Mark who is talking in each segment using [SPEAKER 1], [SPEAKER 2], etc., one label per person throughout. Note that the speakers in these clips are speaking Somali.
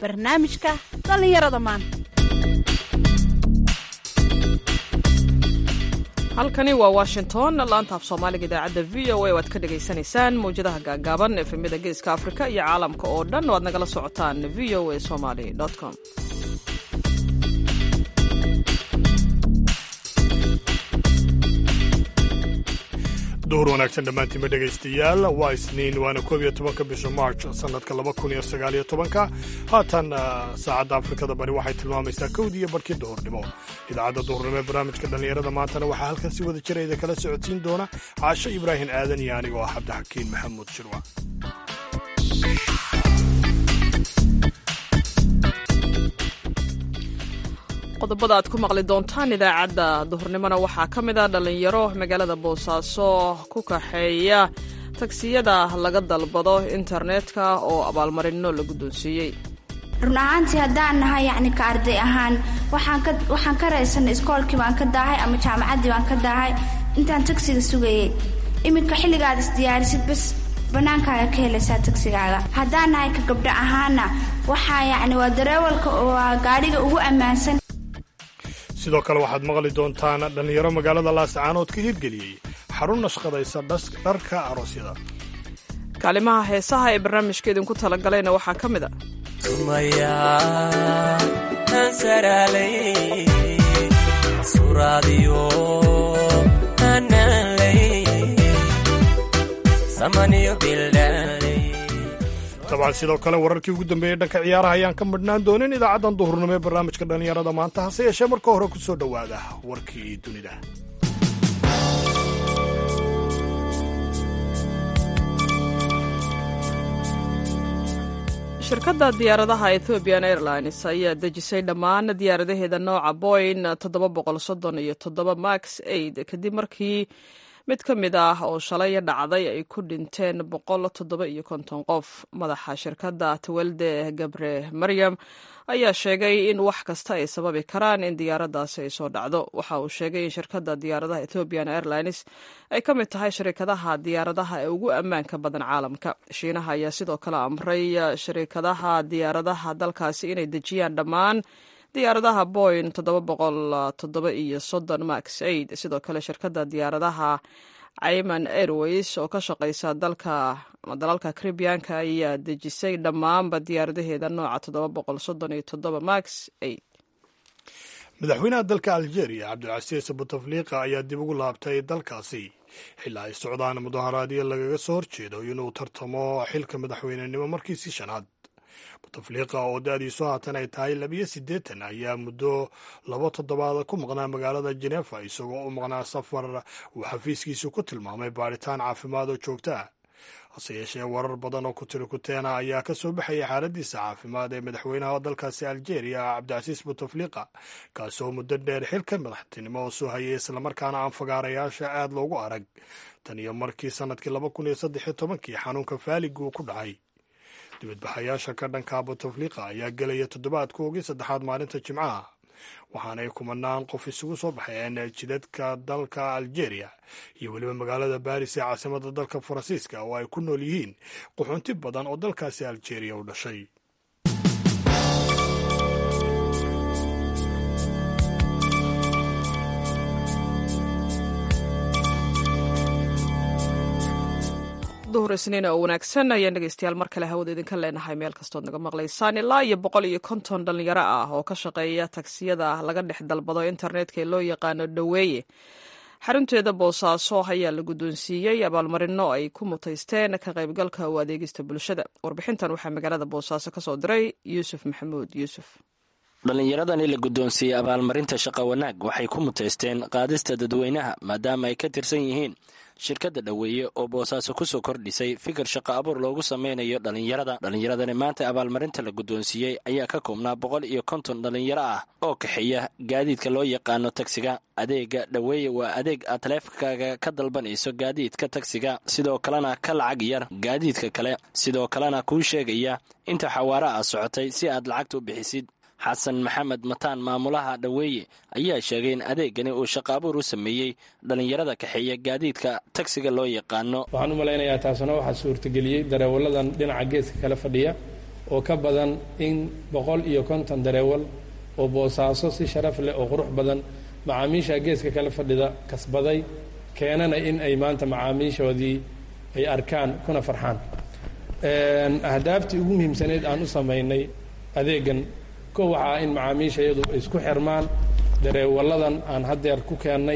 [SPEAKER 1] barnaamijka dhallinyarada maanta.
[SPEAKER 2] halkani waa Washington, laanta af Soomaaliga idaacadda VOA waad ka dhageysanaysaan mawjadaha gaagaaban efemida geeska Afrika iyo caalamka oo dhan waad nagala socotaan voasomali.com.
[SPEAKER 3] duhur wanaagsan dhammaantiinba dhegaystayaal. waa isniin waana 11 bisha March sanadka 2019. haatan saacadda Afrikada bari waxay tilmaamaysaa 1 barkii duhurnimo. idaacadda duhurnimo ee barnaamijka dhallinyarada maantana waxaa halkan si wada jira idin kala socodsiin doona Caasho Ibraahin Aadan iyo anigoo ah Cabdixakiin Maxamuud Shirwa.
[SPEAKER 2] qodobada aad ku maqli doontaan idaacadda duhurnimona waxaa ka mid ah dhallinyaro magaalada Boosaaso ku kaxeeya taksiyada laga dalbado internetka oo abaalmarino la guddoonsiiyey.
[SPEAKER 4] run ahaantii haddaan nahay ka arday ahaan waxaan ka raysanay iskoolkii baan ka daahay ama jaamacaddii baan ka daahay intaan tagsiga sugayey. iminka xilligaad isdiyaarisid bas bannaankaaga ka helaysaa tagsigaaga. haddaan nahay ka gabdho ahaana waxaa waa dareewalka oo gaadhiga ugu ammaansan.
[SPEAKER 3] sidoo kale waxaad maqli doontaan dhallinyaro magaalada Laascaanood ka hirgeliyey xarun nashqadaysa dharka aroosyada.
[SPEAKER 2] kaalimaha heesaha ee barnaamijka idinku talagalayna waxaa ka mid ah
[SPEAKER 3] dabcan sidoo kale wararkii ugu dambeeyey dhanka ciyaaraha ayaan ka midhnaan doonin idaacaddan duhurnimo ee barnaamijka dhallinyarada maanta. hase yeeshee marka hore ku soo dhowaada warkii dunida.
[SPEAKER 2] shirkadda diyaaradaha Ethiopian Airlines ayaa dejisay dhammaan diyaaradaheeda nooca Boeing 737 Max 8 kadib markii mid ka mid ah oo shalay dhacday ay ku dhinteen 157 qof. madaxa shirkadda Tawalde Gabre Maryam ayaa sheegay in wax kasta ay sababi karaan in diyaaradaasi ay soo dhacdo. waxa uu sheegay in shirkadda diyaaradaha Ethiopian Airlines ay ka mid tahay shirkadaha diyaaradaha ee ugu ammaanka badan caalamka. Shiinaha ayaa sidoo kale amray shirkadaha diyaaradaha dalkaasi inay dejiyaan dhammaan diyaaradaha Boeing 737 Max 8. sidoo kale shirkadda diyaaradaha Cayman Airways oo ka shaqaysa dalalka Caribbeanka ayaa dejisay dhammaanba diyaaradaheeda nooca 737 Max 8.
[SPEAKER 3] madaxweynaha dalka Algeria Cabdilcasiis Bouteflika ayaa dib ugu laabtay dalkaasi xilli ay socdaan mudaharaadyo lagaga soo horjeedo inuu tartamo xilka madaxweynenimo markiisii shanaad. Bouteflika oo da'diisu haatan ay tahay 82 ayaa muddo 2 toddobaad ku maqnaa magaalada Geneva isagoo u maqnaa safar uu xafiiskiisu ku tilmaamay baaritaan caafimaad oo joogto ah. hase yeeshee warar badan oo kutirikuteena ayaa ka soo baxaya xaaladiisa caafimaad ee madaxweynaha dalkaasi Algeria Cabdilcasiis Bouteflika kaasoo muddo dheer xilka madaxtinimo oo soo hayay islamarkaana aan fagaarayaasha aad loogu arag tan iyo markii sanadkii 2013 xanuunka faaliguu ku dhacay. dibadbaxayaasha ka dhanka Bouteflika ayaa gelaya toddobaadkoogii saddexaad maalinta Jimcaha waxaanay kumanaan qof isugu soo baxeen jidadka dalka Algeria iyo weliba magaalada Paris ee caasimadda dalka Faransiiska oo ay ku nool yihiin qaxoonti badan oo dalkaasi Algeria u dhashay.
[SPEAKER 2] duhur isniin oo wanaagsan ayaan dhegaystayaal mar kale hawada idinka leenahay meel kastood naga maqlaysaan. ilaa iyo 150 dhallinyaro ah oo ka shaqeeya taksiyada laga dhex dalbado internetka ee loo yaqaano dhaweeye xarunteeda Boosaaso ayaa la guddoonsiiyey abaalmarino ay ku mutaysteen ka qaybgalka u adeegista bulshada. warbixintan waxaa magaalada Boosaaso ka soo diray Yuusuf Maxamuud Yuusuf.
[SPEAKER 5] dhallinyaradani la guddoonsiiyey abaalmarinta shaqo wanaag waxay ku mutaysteen qaadista dadweynaha maadaama ay ka tirsan yihiin shirkadda dhaweeye oo Boosaaso ku soo kordhisay fikir shaqo abuur loogu sameynayo dhallinyaradani maanta abaalmarinta la guddoonsiiyey ayaa ka koobnaa 150 dhallinyaro ah oo kaxeeya gaadiidka loo yaqaano tagsiga. adeega dhaweeye waa adeeg aad taleefankaaga ka dalbanayso gaadiidka tagsiga, sidoo kalena ka lacag yar gaadiidka kale, sidoo kalena kuu sheegaya inta xawaara ah socotay si aad lacagta u bixisid. xasan maxamed mataan maamulaha dhaweeye ayaa sheegay in adeegani uu shaqaabuur u sameeyey dhallinyarada kaxeeya gaadiidka tagsiga loo yaqaano.
[SPEAKER 6] waxaan u malaynayaa taasuna waxaa suurtageliyey dareewaladan dhinaca geeska kala fadhiya oo ka badan in 150 dareewal oo boosaaso si sharaf leh oo qurux badan macaamiisha geeska kala fadhida kasbaday keenana in ay maanta macaamiishoodii ay arkaan kuna farxaan. ahdaaftii ugu muhiimsaneed aan u samaynay adeegan ko waxaa in macaamiisha iyadu ay isku xirmaan dareewalladan aan haddeer ku keennay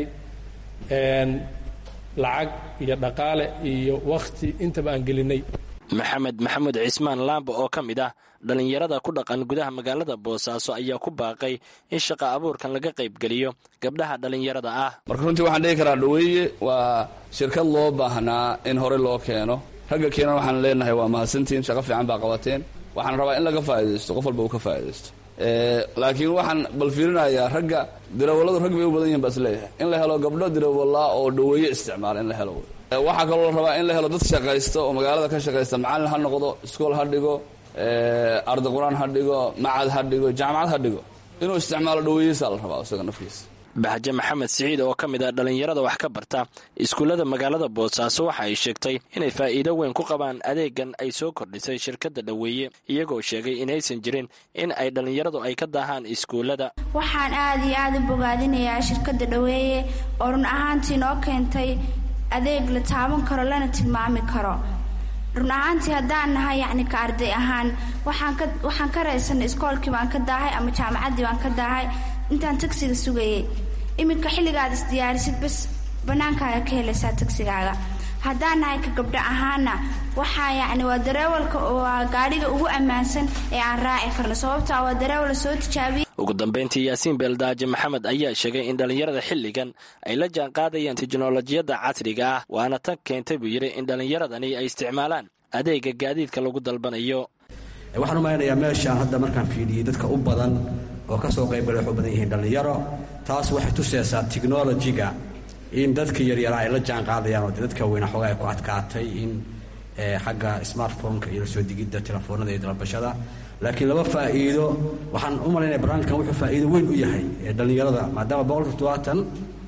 [SPEAKER 6] lacag iyo dhaqaale iyo wakhti intaba aan gelinay.
[SPEAKER 5] maxamuud cismaan laamba oo ka mid ah dhallinyarada ku dhaqan gudaha magaalada boosaaso ayaa ku baaqay in shaqa abuurkan laga qaybgeliyo gabdhaha dhallinyarada ah.
[SPEAKER 7] marka runtii waxaan dhihi karaa dhaweeye waa shirkad loo baahnaa in hore loo keeno. ragga keenan waxaan leenahay waa mahadsantiin, shaqo fiican baa qabateen. waxaan rabaa in laga faa'iidaysto, qof walba uu ka faa'iidaysto. laakiin waxaan bal fiirinayaa ragga darawalladu rag bay u badan yihiin baa is leeyahay in la helo gabdho darawallaa oo dhaweeye isticmaala in la helo. waxaa kaloo la rabaa in la helo dad shaqaysta oo magaalada ka shaqaysta, macallin ha noqdo, iskool ha dhigo, arday qur-aan ha dhigo, macad ha dhigo, jaamacad ha dhigo, inuu isticmaalo dhaweeyeysaa la rabaa isaga nafkiisa.
[SPEAKER 5] Baxje Maxamed Siciid oo ka mid ah dhallinyarada wax ka barta iskuullada magaalada Boosaaso waxa ay sheegtay inay faa'iido weyn ku qabaan adeegan ay soo kordhisay shirkadda dhaweeye, iyagoo sheegay inaysan jirin in ay dhallinyaradu ay ka daahaan iskuullada.
[SPEAKER 4] waxaan aad iyo aad u bogaadinayaa shirkadda dhaweeye oo run ahaantii noo keentay adeeg la taaban karo lana tilmaami karo. run ahaantii haddaan nahay yacni ka arday ahaan waxaan ka raysanay iskoolkii baan ka daahay ama jaamacaddii baan ka daahay intaan tagsiga sugayay. iminka xilligaad isdiyaarisid bas bannaankaaga ka helaysaa tagsigaaga. haddaan nahay ka gabdho ahaana waxaa yacni waa dareewalka oo waa gaadhiga ugu ammaansan ee aan raaci karno, sababtaa waa dareewal soo tijaabiyey.
[SPEAKER 5] ugu dambeyntii yaasiin beeldaaje maxamed ayaa sheegay in dhallinyarada xilligan ay la jaan qaadayaan tiknolojiyadda casriga ah, waana tan keentay buu yidhi in dhallinyaradani ay isticmaalaan adeega gaadiidka lagu dalbanayo.
[SPEAKER 8] waxaan u malaynayaa meeshaan hadda markaan fiidhiyey dadka u badan oo ka soo qaybgalay waxay u badan yihiin dhallinyaro. taas waxay tusaysaa tiknolojiga in dadka yaryaraa ay la jaan qaadayaan oo dadka weyna xoogaa ay ku adkaatay in xagga smartphone-ka iyo la soo digidda telefoonada iyo dalbashada. laakiin laba faa'iido waxaan u malaynaya barnaamijkan wuxuu faa'iido weyn u yahay dhallinyarada, maadaama 170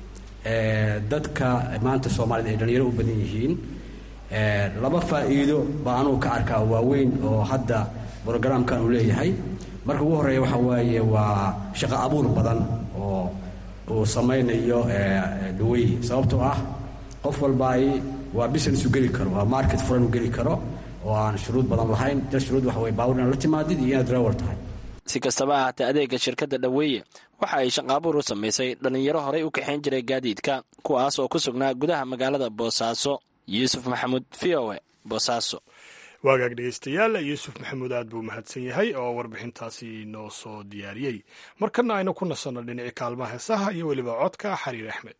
[SPEAKER 8] dadka maanta soomaalida ay dhallinyaro u badan yihiin. laba faa'iido baa anugu ka arkaa waaweyn oo hadda brogramkan uu leeyahay. marka ugu horreeya waxa waaye waa shaqo abuur badan oo uu samaynayo dhaweeye, sababtoo ah qof walba waa business u geli karo, waa market furan u geli karo oo aan shuruud badan lahayn. dad shuruud waxa way baawur inaad la timaadid iyo inaad darawal tahay.
[SPEAKER 5] si kastaba ahaatee adeega shirkadda dhaweeye waxa ay shaqaabuur u samaysay dhallinyaro horey u kaxayn jiray gaadiidka, kuwaas oo ku sugnaa gudaha magaalada Boosaaso. Yuusuf Maxamuud, VOA, Boosaaso.
[SPEAKER 3] waagaag dhegeystayaal, yuusuf maxamuud aad buu mahadsan yahay oo warbixintaasi noo soo diyaariyey. markana aynu ku nasanno dhinacii kaalmaha heesaha iyo weliba codka xariir axmed.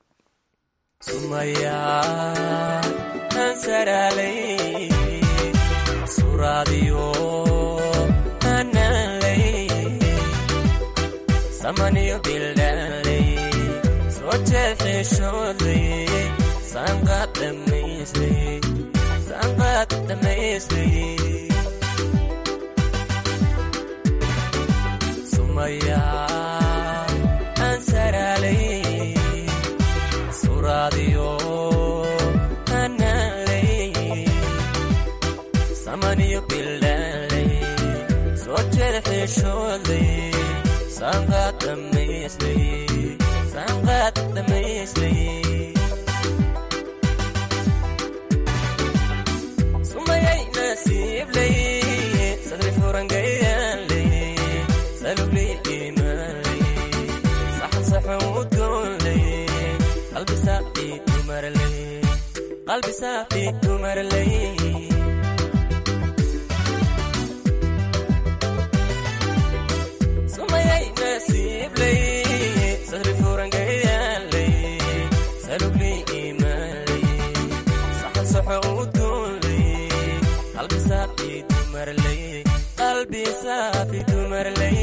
[SPEAKER 9] sumaya ansaralay suradiyo analay samaniyo bildalay socherxisholay sanqad damaysay sumayay nasiiblay sadri furangayalay salubli imalay saxan saxudulay qalbi saafi tumarlay sumayay nasiiblay sadri furangayalay salubli imalay saxan saxudulay qalbi saafi tumarlay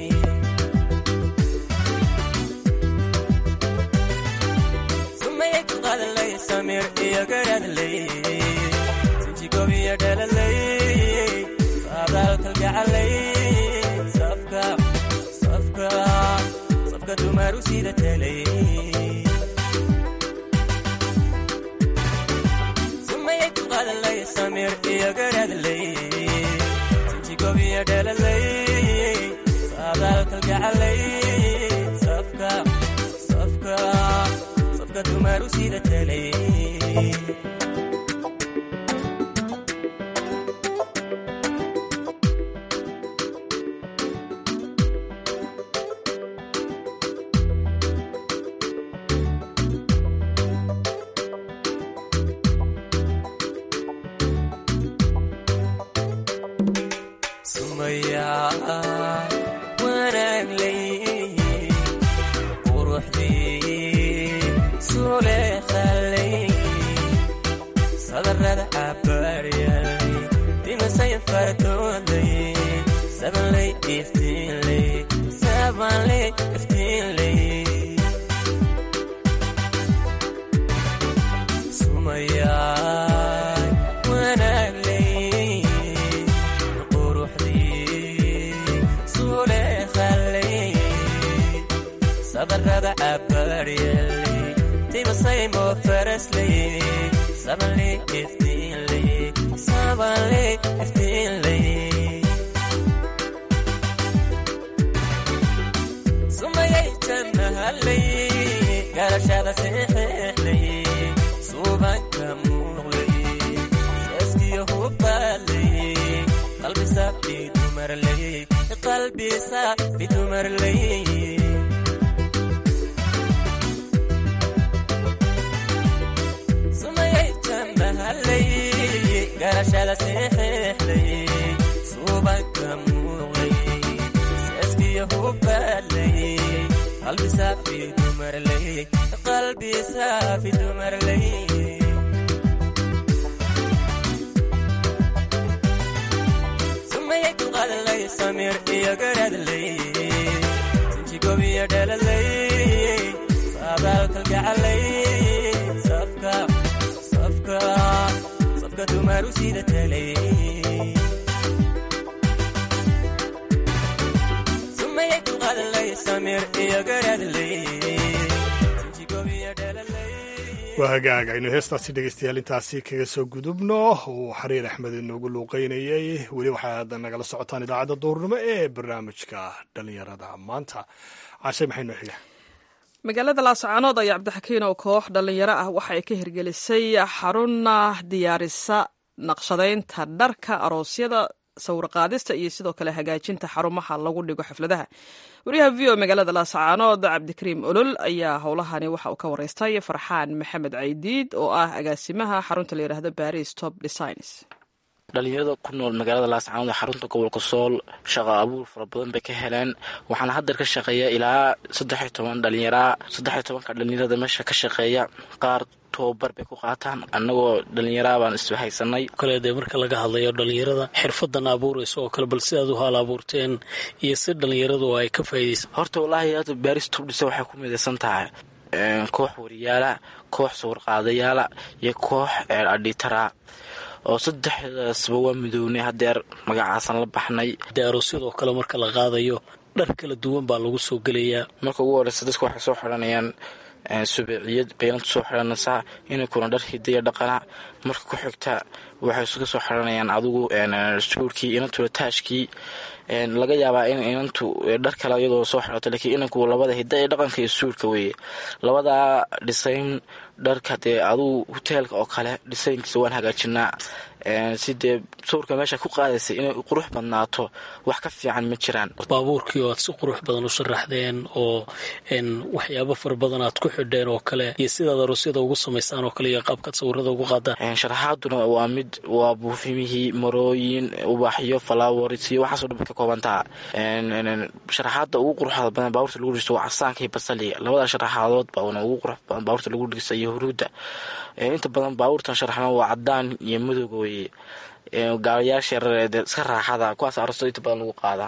[SPEAKER 9] sumayay qadlay samir iyo garadlay sinjigobiya dhalalay saadalka gacalay safka dumaru sida talay sumayay qadlay samir iyo garadlay dumaaru sida talay
[SPEAKER 3] waa hagaag aynu heestaasi dhegeystayaal intaasi kaga soo gudubno uu xariir axmed inoogu luuqeynayay weli waxaad nagala socotaan idaacadda duurnimo ee barnaamijka dhalinyarada maanta cashay maxay noo xiga
[SPEAKER 2] magaalada laascaanood ayaa cabdixakiin oo koox dhallinyaro ah waxa ay ka hirgelisay xaruna diyaarisa naqshadaynta dharka aroosyada sawirqaadista iyo sidoo kale hagaajinta xarumaha lagu dhigo xafladaha wariyaha v o magaalada laascaanood cabdikariim olol ayaa howlahani waxa uu ka wareystay farxaan maxamed caydiid oo ah agaasimaha xarunta la yidhaahdo baris top designs
[SPEAKER 5] dhalinyarada ku nool magaalada laascaanood ee xarunta gobolka sool shaqo abuur fara badan bay ka heleen waxaana haddeer ka shaqeeya ilaa 13 dhalinyara 13ka dhalinyarada meesha ka shaqeeya qaar tababar bay ku qaataan annagoo dhalinyara baan iswahaysanay
[SPEAKER 10] kale dee marka laga hadlayo dhalinyarada xirfadan abuuraysa oo kale bal sidaad u haal abuurteen iyo si dhalinyaradu ay ka faa'iideysan
[SPEAKER 5] horta wallaahi hadda baaris tubdhisa waxay ku midaysan tahay koox wariyaala koox sawirqaadayaala iyo koox adhitara oo saddexdaasba waa midownay haddeer magacaasan la baxnay
[SPEAKER 10] aroosyadoo kale marka la qaadayo dhar kala duwan baa lagu soo gelayaa
[SPEAKER 5] marka ugu horeysa dadku waxay soo xidhanayaan subeeciyad baynanta soo xidhanaysaa inay kuna dhar hidaya dhaqana marka ku xigta waxay ka soo xidhanayaan adigu suurkii inantula taashkii laga yaabaa in inantu dhar kale iyadoo soo xidhato laakiin inanku labada hidda ee dhaqanka iyo suurka weeye labadaa dhisayn dharka dee adugu hoteelka oo kale dhisaynkiisa waan hagaajinaa si dee sawirka meesha ku qaadaysa inay qurux badnaato wax ka fiican ma jiraan
[SPEAKER 10] baabuurkii oo aad si qurux badan u sharaxdeen oo waxyaabo fara badan aad ku xidheen oo kale iyo sidaad aroosyada ugu samaysaan oo kale iyo qaabkaad sawirada ugu qaadaan
[SPEAKER 5] sharaxaaduna waa buufimihii marooyin ubaxyo falaawaris iyo waxaasoo dhan bay ka koobantaha sharaxaada ugu quruxda badan baabuurta lagu dhisto waa casaanka iyo basaliga labada sharaxaadood baana ugu qurux badan baabuurta lagu dhisa iyo huruudda inta badan baabuurtan sharaxna waa cadaan iyo madowga weye gaariyaasha yareed iska raaxada kuwaas aroosta inta badan lagu qaadaa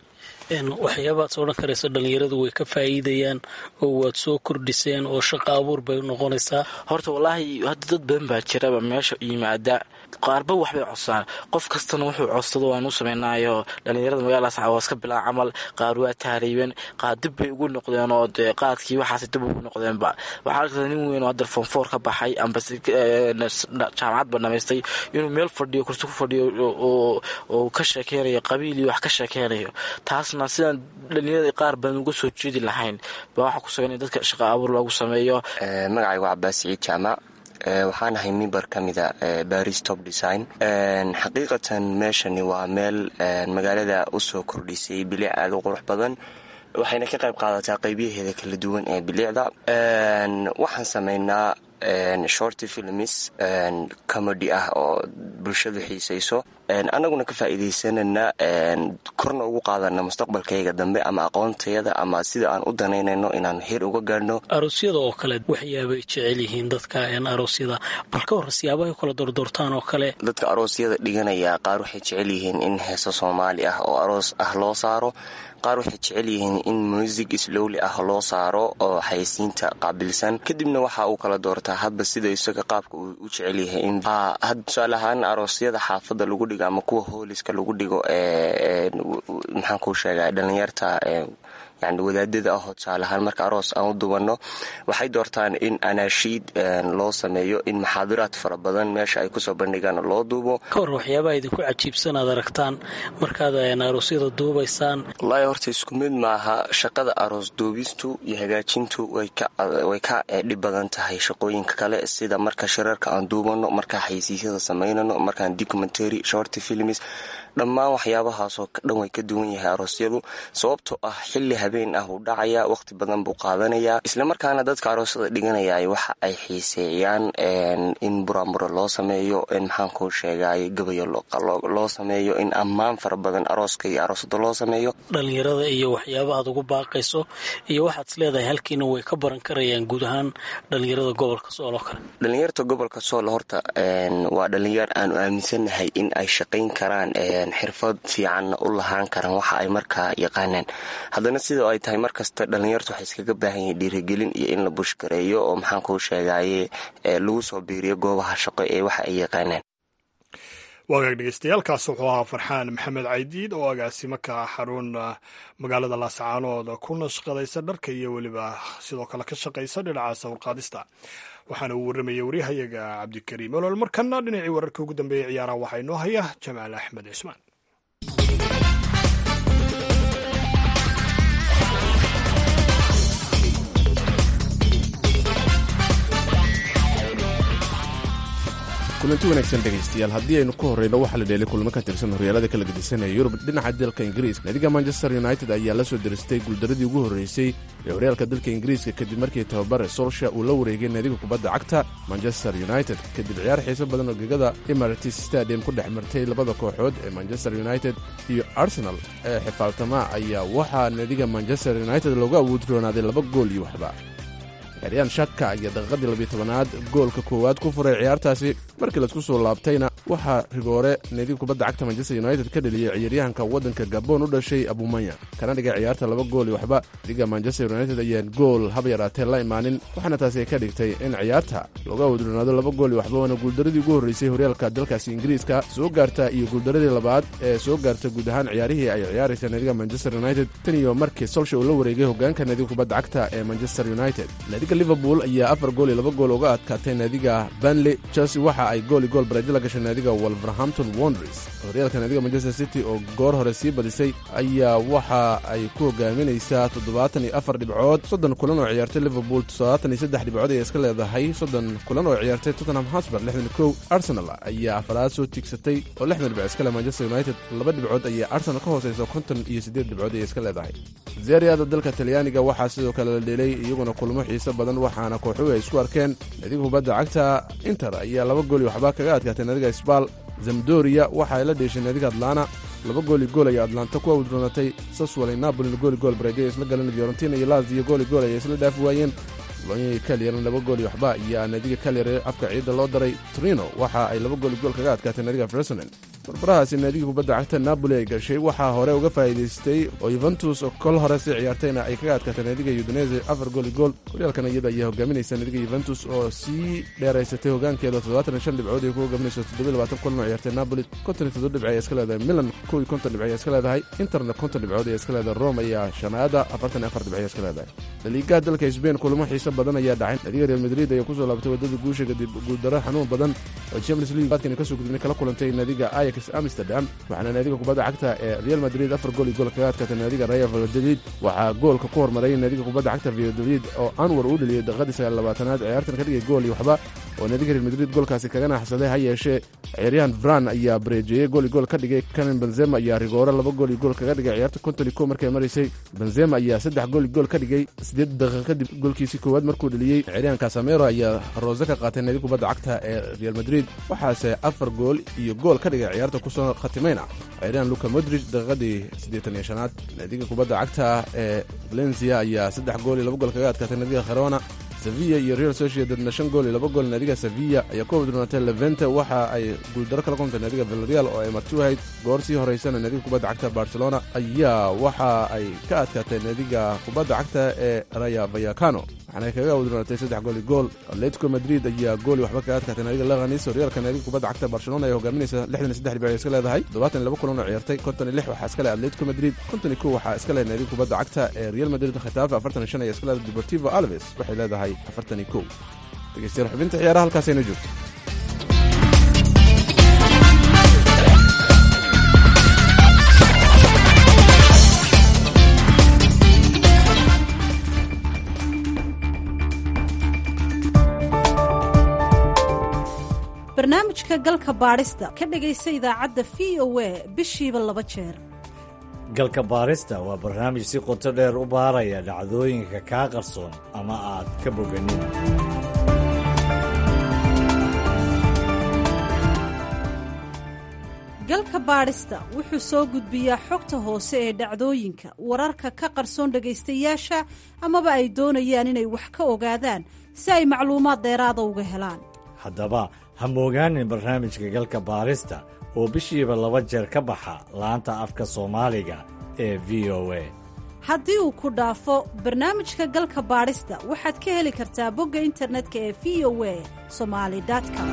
[SPEAKER 10] waxyaabaad soo dhan karaysa dhalinyaradu way ka faa'iidayaan oo waad soo kordhiseen oo shaqo abuur bay noqonaysaa
[SPEAKER 5] horta wallaahi hadda dad badan baa jiraba meesha yimaada
[SPEAKER 11] qaarba waxbay codsadaan qof kastana wuxuu codsado waan u sameynaayo dhalinyarada magaaladaas waa iska bilaa camal qaar waa tahriiben qaar dib bay ugu noqdeen oo dee qaadkii waxaas dib ugu noqdeenba waxaa arkaysa nin weyn oo hadda form 4 ka baxay amba jaamacad ba dhamaystay inuu meel fadhiyo kursi ku fadhiyo oo ka sheekeynayo qabiil iyo wax ka sheekeynayo taasna sidaan dhalinyarada qaar baan uga soo jeedi lahayn baa waxa ku sugan in dadka shaqo abuur loogu sameeyo
[SPEAKER 12] magacaygu Cabbaas Ciid Jaamac waxaan ahay member ka mid ah Paris Top Design xaqiiqatan meeshani waa meel magaalada u soo kordhisay bilic aad u qurux badan waxayna ka qayb qaadataa qaybiyaheeda kala duwan ee bilicda waxaan sameynaa short films comedy ah oo bulshadu xiisayso annaguna ka faa'iidaysanana korna ugu qaadana mustaqbalkayga dambe ama aqoontayada ama sida aan u danaynayno inaan heer uga gaadhno
[SPEAKER 10] aroosyada oo kale waxyaabay jecel yihiin dadka aroosyada balka hor siyaabaha kala doordoortaan oo kale
[SPEAKER 12] dadka aroosyada dhiganaya qaar waxay jecel yihiin in heeso Soomaali ah oo aroos ah loo saaro qaar waxay jecel yihiin in music slowly ah loo saaro oo xayeysiinta qaabilsan kadibna waxa uu kala doortaa hadba sida isaga qaabka uu jecel yahay in tusaalahaan aroosyada xaafada lagu dhigo ama kuwa hooliska lagu dhigo maxaan ku sheegaa dhalinyarta yani wadaadada ah tusaalahaan marka aroos aan u duubano waxay doortaan in anaashiid loo sameeyo in muxaadaraad fara badan meesha ay kusoo bandhigaan loo duubo
[SPEAKER 10] kor waxyaabaha idinku cajiibsan aad aragtaan markaad aroosyada duubaysaan
[SPEAKER 12] wallaahi horta isku mid maaha shaqada aroos duubistu iyo hagaajintu way ka dhib badan tahay shaqooyinka kale sida marka shirarka aan duubano marka xayeysiisyada samaynano markaan documentary short films dhammaan waxyaabahaasoo dhan way ka duwan yahay aroosyadu sababtoo ah xilli habeen ah uu dhacaya waqti badan buu qaadanayaa isla markaana dadka aroosyada dhiganaya waxa ay xiiseeyaan in buraanbura loo sameeyo in maxaan kuu sheegay gabayo loo sameeyo in ammaan fara badan arooska iyo aroosada loo sameeyo
[SPEAKER 10] dhalinyarada iyo waxyaaba aad ugu baaqayso iyo waxaad isleedahay halkiina way ka baran karayaan guud ahaan dhalinyarada gobolka Sool oo kale
[SPEAKER 12] dhalinyarta gobolka Sool horta waa dhalinyar aan aaminsanahay in ay shaqayn karaan xirfad fiican u lahaan karaan waxa ay markaa yaqaanaan haddana sidoo ay tahay markasta dhalinyartu waxay iskaga baahan yihiin dhiirigelin iyo in la bushkareeyo oo maxaan kuu sheegaye lagu soo biiriyo goobaha shaqo ee waxa ay yaqaanaan
[SPEAKER 3] waagaag dhegeystayaaalkaas wuxuu ahaa Farxaan Maxamed Caydiid oo agaasimo ka xarun magaalada Laascaanood ku nashqadaysa dharka iyo weliba sidoo kale ka shaqaysa dhinaca sawir-qaadista waxaana uu warramayay wariyahayaga Cabdikariim olol markana dhinacii wararka ugu dambeeyay ciyaaraha waxaa inoo haya Jamaal Axmed Cismaan
[SPEAKER 13] kulanti wanaagsan dhegaystayaal haddii aynu ku horreyno waxaa la dheelay kulamo ka tirsan horyaalada kala gedisan ee yurub dhinaca dalka ingiriiska naadiga manchester united ayaa la soo diristay guuldaradii ugu horreysay ee horyaalka dalka ingiriiska kadib markii tababare solsha uu la wareegay naadiga kubadda cagta manchester united kadib ciyaar xiiso badan oo gegada emirates stadium ku dhex martay labada kooxood ee manchester united iyo arsenal ee xifaaltama ayaa waxaa naadiga manchester united loogu awoodroonaaday 2 gool iyo waxba ciyaaryahan shaka ayaa daqiiqadii 12aad goolka koowaad ku furay ciyaartaasi markii laisku soo laabtayna waxaa rigoore naadiga kubadda cagta manchester united ka dheliyey ciyaaryahanka waddanka gabon u dhashay abumanya kana dhigay ciyaarta 2 gool iyo waxba naadiga manchester united ayaan gool haba yaraatee la imaanin waxaana taasi ka dhigtay in ciyaarta looga wadronaado 2 gool iyo waxba waana guuldaradii ugu horreysay horyaalka dalkaasi ingiriiska soo gaarta iyo guuldaradii labaad ee soo gaarta guud ahaan ciyaarihii ay ciyaaraysa naadiga manchester united tan iyo markii solsha uu la wareegay hogaanka naadiga kubadda cagta ee manchester united liverpool ayaa 4 gool iyo 2 gool uga adkaatay naadiga Burnley Chelsea waxa ay gool iyo gool bareejo la gashay naadiga Wolverhampton Wanderers horyaalka naadiga Manchester City oo goor hore sii badisay ayaa waxa ay ku hogaaminaysaa 74 dhibcood 30 kulan oo ciyaartay Liverpool 73 dhibcood ay iska leedahay 30 kulan oo ciyaartay Tottenham Hotspur 61 Arsenal ayaa afraad soo tigsatay oo 60 dhibcood iska leh Manchester United 2 dhibcood ayaa Arsenal ka hooseysa 58 dhibcood ay iska leedahay Serie A dalka Talyaaniga waxaa sidoo kale la dheelay iyaguna kulamo xiiso badan waxaana kooxuhu ay isku arkeen naadiga kubadda cagta Inter ayaa 2 gool iyo waxba kaga adkaatay naadiga Spal Sampdoria waxa ay la dheeshay naadiga Atlanta 2 gool iyo gool ay Atlanta ku awdroonatay Sassuolo Napoli gool iyo gool bareejo isla galan Fiorentina iyo Lazio gool iyo gool ay isla dhaaf waayeen Bologna Cagliari 2 gool iyo waxba iyo naadiga Cagliari afka ciida loo daray Torino waxa ay 2 gool iyo gool kaga adkaatay naadiga Frosinone barbarahaasi naadiga kubadda cagta napoli ay gashay waxaa hore uga faa'iidaystay oo yuventus oo kol hore sii ciyaartayna ay kaga adkaatay naadiga udinese 4 gool iyo gool. horyaalkan iyada ayaa hogaaminaysa naadiga yuventus oo sii dheeraysatay hogaankeeda 75 dhibcood ay ku hogaaminayso 27 kulan oo ciyaartay. napoli 57 dhibcood ay iska leedahay, milan 51 dhibcood ay iska leedahay, interna 50 dhibcood ay iska leedahay, rome ayaa shanaada 44 dhibcood ay iska leedahay. liigaha dalka Spain kulamo xiiso badan ayaa dhacay. naadiga Real Madrid ayaa ku soo laabatay wadada guusha kadib guuldaro xanuun badan oo Champions League baadkana ka soo gudbinay kala kulantay naadiga Ajax Amsterdam. waxaana naadiga kubadda cagta ee Real Madrid 4 gool iyo gool kaga adkaatay naadiga Real Valladolid. waxaa goolka ku hormaray naadiga kubadda cagta Valladolid oo Anwar u dhaliyay daqiiqadii 29aad ciyaartan ka dhigay gool iyo waxba oo naadiga Real Madrid goolkaasi kaga naxsaday. ha yeeshee ciyaaryahan Varane ayaa bareejiyay gool iyo gool ka dhigay. Karim Benzema ayaa rigoore 2 gool iyo gool kaga dhigay ciyaarta 51 markay mareysay. Benzema ayaa 3 gool iyo gool ka dhigay 8 daqiiqo kadib goolkiisii koowaad markuu dhaliyay. ciyaaryahan Casemiro ayaa roose ka qaatay naadiga kubadda cagta ee Real Madrid, waxaase 4 gool iyo gool ka dhigay ciyaarta ku soo khatimayna ciyaaryahan Luka Modric daqiiqadii 85aad. naadiga kubadda cagta ee Valencia ayaa 3 gool iyo 2 gool kaga adkaatay naadiga Girona. Sevilla iyo Real Sociedad 5 gool iyo 2 gool. naadiga Sevilla ayaa ku wadroonatay Levante, waxa ay guuldaro kala kulantay naadiga Villarreal oo ay marti u ahayd. goor sii horeysana naadiga kubadda cagta Barcelona ayaa waxa ay ka adkaatay naadiga kubadda cagta ee Rayo Vallecano, waxaana ay kaga wadroonatay 3 gool iyo gool. Atletico Madrid ayaa gool iyo waxba kaga adkaatay naadiga Leganes. horyaalka naadiga kubadda cagta Barcelona ay hogaaminaysa 63 dhibcood iska leedahay, 72 kulan oo ciyaartay, 56 waxaa iska leh Atletico Madrid, 51 waxaa iska leh naadiga kubadda cagta ee Real Madrid. Getafe 45 ayaa iska leedahay, Deportivo Alaves waxay leedahay 41. dhegeystayaal xubinta ciyaaraha halkaasayna joogto.
[SPEAKER 1] barnaamijka galka baadhista ka dhegaysa idaacadda VOA bishiiba 2 jeer.
[SPEAKER 14] galka baarista waa barnaamij si qoto dheer u baaraya dhacdooyinka kaa qarsoon ama aad ka boganin.
[SPEAKER 1] galka baadhista wuxuu soo gudbiyaa xogta hoose ee dhacdooyinka, wararka ka qarsoon dhegaystayaasha amaba ay doonayaan inay wax ka ogaadaan si ay macluumaad dheeraada uga helaan.
[SPEAKER 14] haddaba ha moogaanin barnaamijka galka baarista oo bishiiba 2 jeer ka baxa laanta afka Soomaaliga ee VOA.
[SPEAKER 1] haddii uu ku dhaafo barnaamijka galka baadhista waxaad ka heli kartaa bogga internetka ee voasomali.com.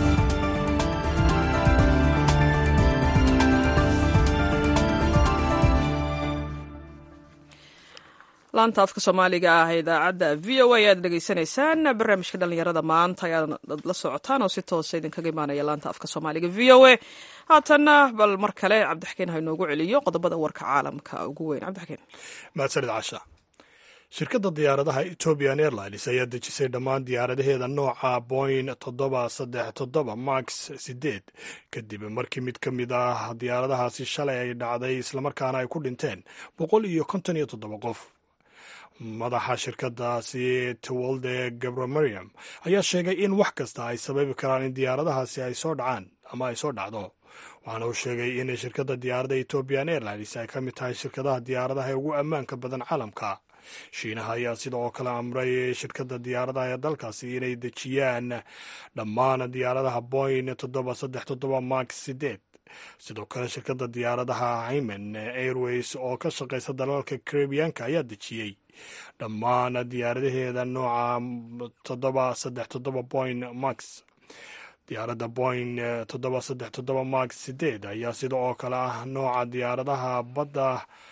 [SPEAKER 2] laanta afka soomaaliga ah ee idaacadda v o a aad dhegaysanaysaan. barnaamijka dhallinyarada maanta ayaad la socotaan oo si toosa idinkaga imaanaya laanta afka soomaaliga v o a. haatanna bal mar kale cabdixakeen ha inoogu celiyo qodobada warka caalamka ugu weyn. cabdixakeen.
[SPEAKER 3] mahadsanid casha. shirkadda diyaaradaha Ethiopian Airlines ayaa dejisay dhammaan diyaaradaheeda nooca Boeing 737 Max 8 kadib markii mid ka mid ah diyaaradahaasi shalay ay dhacday islamarkaana ay ku dhinteen 157 qof. madaxa shirkadaasi Tewolde Gabromariam ayaa sheegay in wax kasta ay sababi karaan in diyaaradahaasi ay soo dhacaan ama ay soo dhacdo. waxaana uu sheegay in shirkadda diyaaradda Ethiopian Airlines ay ka mid tahay shirkadaha diyaaradaha ee ugu ammaanka badan caalamka. shiinaha ayaa sidoo kale amray shirkadda diyaaradaha ee dalkaasi inay dejiyaan dhammaan diyaaradaha Boeing 737 Max 8. sidoo kale shirkadda diyaaradaha Yemen Airways oo ka shaqaysa dalalka Caribbeanka ayaa dejiyey dhammaan diyaaradaheeda nooca 737 Boeing Max. diyaaradda Boeing 737 Max 8 ayaa sidoo kale ah nooca diyaaradaha badda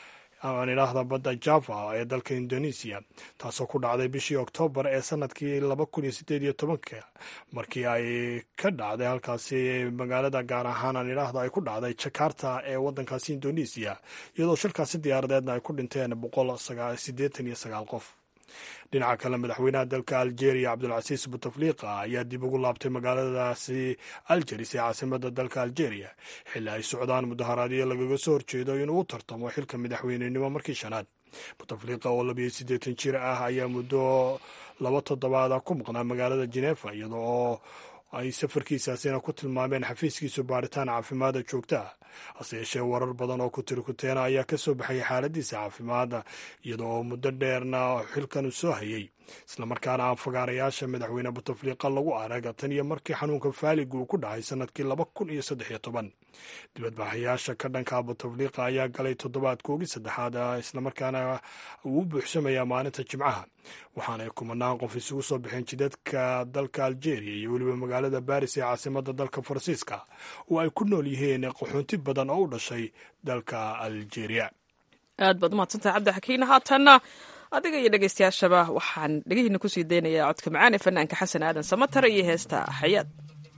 [SPEAKER 3] Java ee dalka Indonesia, taasoo ku dhacday bishii Oktoobar ee sanadkii 2018 markii ay ka dhacday halkaasi magaalada gaar ahaan ay ku dhacday Jakarta ee wadankaasi Indonesia, iyadoo shirkaasi diyaaradeedna ay ku dhinteen 189 qof. dhinaca kale madaxweynaha dalka Algeria Cabdulcasiis Bouteflika ayaa dib ugu laabtay magaaladaasi Algeris ee caasimada dalka Algeria xilli ay socdaan mudaharaadyo lagaga soo horjeedo inuu u tartamo xilka madaxweynenimo markii shanaad. Bouteflika oo 82 jir ah ayaa muddo 2 toddobaad ku maqnaa magaalada Geneva iyadoo ay safarkiisaasina ku tilmaameen xafiiskiisu baaritaan caafimaada joogta ah. hase yeeshee warar badan oo ku tirikuteena ayaa ka soo baxay xaaladiisa caafimaada iyadoo muddo dheerna xilkan uu soo hayay. islamarkaana aan fagaarayaasha madaxweyne buteflika lagu arag tan iyo markii xanuunka faaligu uu ku dhacay sanadkii 2013. dibadbaxayaasha ka dhanka buteflika ayaa galay toddobaadkoogii saddexaad islamarkaana uu buuxsamayaa maalinta jimcaha, waxaana ay kumanaan qof isugu soo baxeen jidadka dalka algeria iyo weliba magaalada baris ee caasimada dalka faransiiska oo ay ku nool yihiin qaxoonti badan oo u dhashay dalka algeria.
[SPEAKER 2] aad baad umahadsantahay cabdixakiin. haatanna adiga iyo dhegeystayaashaba waxaan dhegihiina kusii daynayaa codka macaan ee fanaanka xasan aadan samatar iyo heesta xayaad.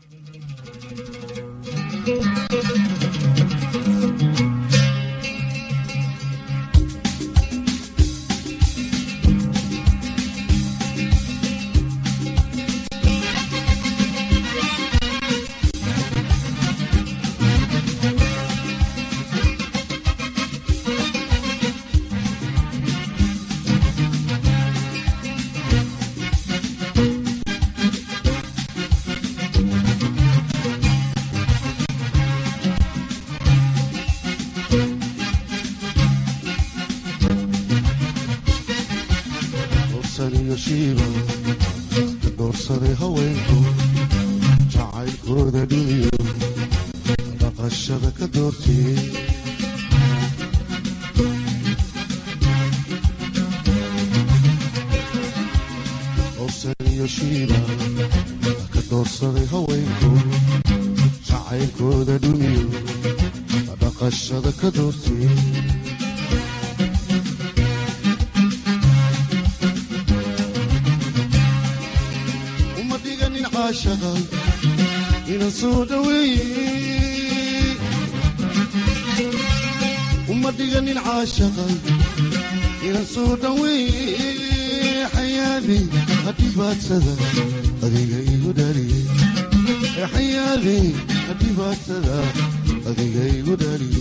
[SPEAKER 15] doorsaday haweenku jacaylkooda dhumiyo dhaqashada ka doortiyey doorsan iyo shiiba ka doorsaday haweenku jacaylkooda dhumiyo dhaqashada ka doortiyey inan soo dhaweeye uma dhiganin caashaqa inan soo dhaweeye xayaadey hadhibaadsada adiga igu dhaliye xayaadey hadhibaadsada adiga igu dhaliye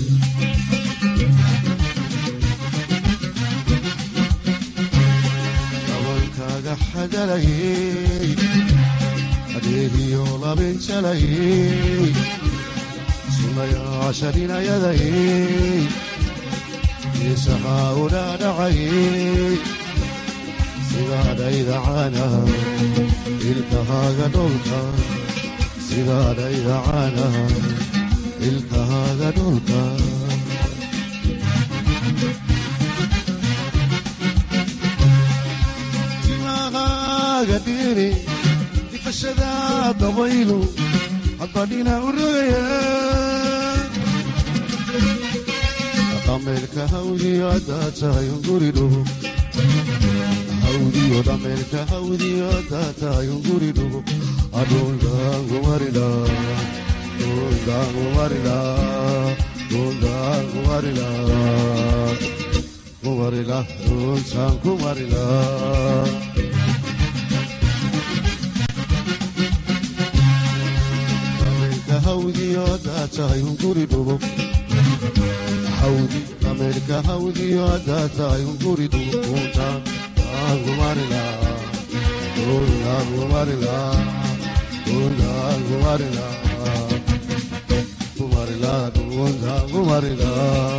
[SPEAKER 15] dabankaaga xagalayey adeegiyo labinjalayey sunayaasha dhinayadayey isahaa udhaadhacayey sidaadhaydacaanaha ilkahaaga dholka sidaadhaydacaanaha ilkahaaga dholka timahaaga dhiri difashada dabaylu haddadhina u rogaya dhameelka hawdiyo haddaad tahay unguri dhugo hawdiyo dhameelka hawdiyo haddaad tahay unguri dhugo adhundaangumarila dhundaangumarila dhundaangumarila kumarila dhuntaan kumarila hawdiyo haddaad tahay unguri dhugo hawdi dhameelka hawdiyo haddaad tahay unguri dhugo dhuntaan kumarila dhuntaan kumarila dhuntaan kumarila kumarila dhuntaan kumarila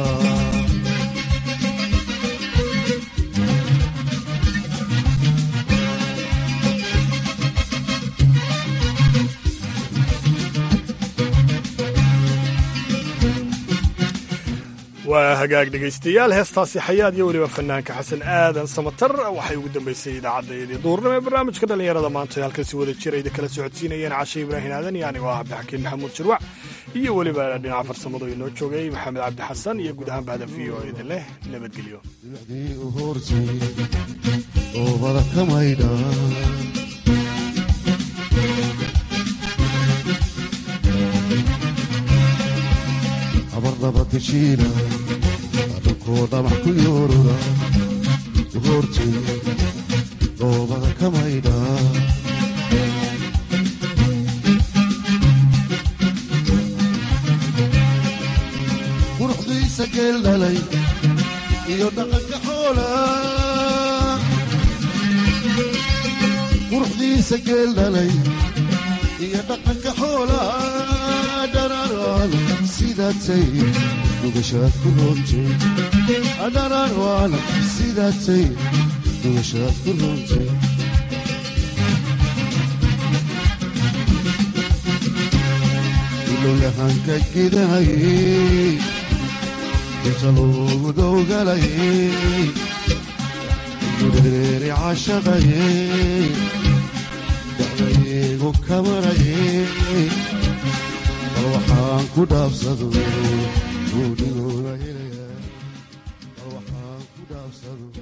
[SPEAKER 3] waa hagaag dhegaystayaal heestaasi xayaad iyo weliba fanaanka xasan aadan samatar waxay ugu dambaysay idaacaddayadii duurnimo ee barnaamijka dhallinyarada maanta ee halkan si wada jir ayda kala socodsiinayeen cashe ibraahin aadan iyo anigoo ah cabdixakiin maxamuud jirwac iyo weliba dhinaca farsamado inoo joogay maxamed cabdi xasan iyo guud ahaan bahda v o idin leh nabadgelyo
[SPEAKER 15] abardabadishiina adhunkoo dhamax ku yoorura uhoortay dhoobada ka maydha quruxdiisa geel dhalay iyo dhaqanka xoola quruxdiisa geel dhalay iyo dhaqanka xoola dhararaan sidaatay dhugashaad ku roontay dhararaan sidaatay dhugashaad ku roontay dowlahanka gidahayey inta loogu dowgalayey dureeri cashaqayey dacdaygu kamarayey bal waxaan ku dhaafsado duudhigooda helaya bal waxaan ku dhaafsado